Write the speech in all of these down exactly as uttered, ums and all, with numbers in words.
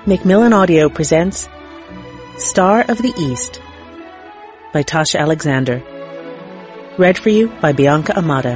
Macmillan Audio presents Star of the East by Tasha Alexander. Read for you by Bianca Amato.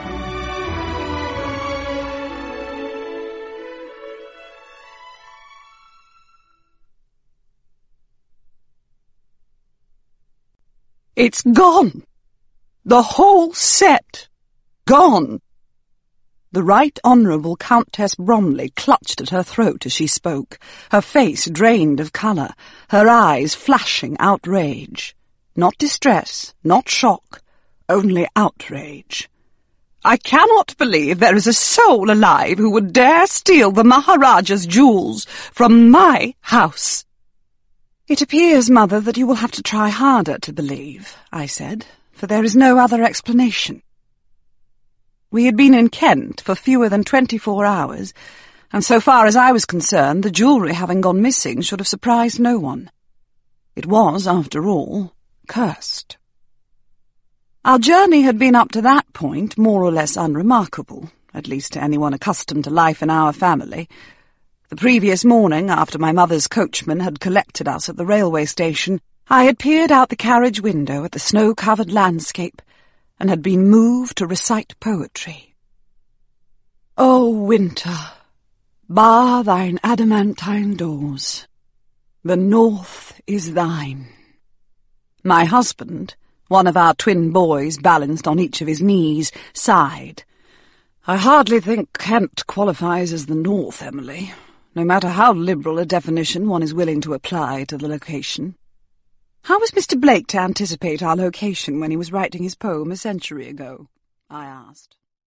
It's gone! The whole set! Gone! The Right Honourable Countess Bromley clutched at her throat as she spoke, her face drained of colour, her eyes flashing outrage. Not distress, not shock, only outrage. I cannot believe there is a soul alive who would dare steal the Maharaja's jewels from my house. It appears, Mother, that you will have to try harder to believe, I said, for there is no other explanation. We had been in Kent for fewer than twenty-four hours, and so far as I was concerned, the jewellery having gone missing should have surprised no one. It was, after all, cursed. Our journey had been up to that point more or less unremarkable, at least to anyone accustomed to life in our family. The previous morning, after my mother's coachman had collected us at the railway station, I had peered out the carriage window at the snow-covered landscape, and had been moved to recite poetry. O winter, bar thine adamantine doors. The north is thine. My husband, one of our twin boys balanced on each of his knees, sighed. I hardly think Kent qualifies as the north, Emily, no matter how liberal a definition one is willing to apply to the location. How was Mister Blake to anticipate our location when he was writing his poem a century ago? I asked.